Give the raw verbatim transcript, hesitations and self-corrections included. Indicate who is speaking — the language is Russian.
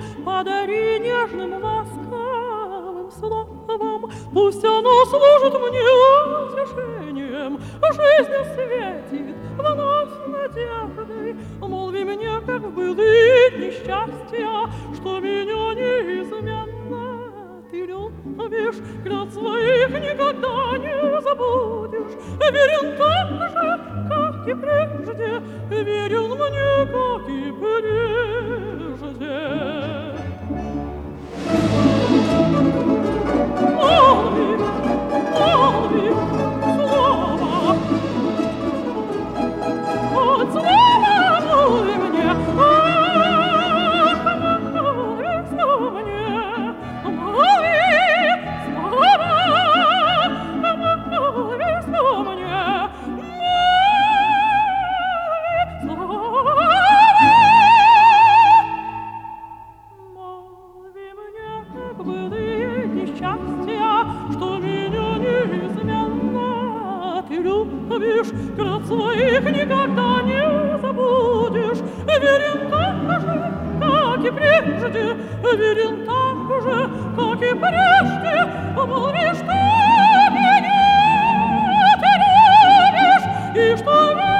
Speaker 1: подари нежным ласковым словом. Пусть оно служит мне утешением, жизнь светит вновь надеждой. Молви мне, как в былые дни счастья, что меня неизменно ты любишь, клятв своих никогда не забудешь. Верен так же, как и прежде, верен мне, как и прежде. Молви, молви, слово, от слова молви мне, ах, молви, слово мне, молви, слово, молви, слово мне, молви, слово. Молви мне, как былые несчастья, что меня неизменно ты любишь, клятв своих никогда не забудешь. Верен так же, как и прежде, верен так же, как и прежде. Молви, что меня ты любишь, и что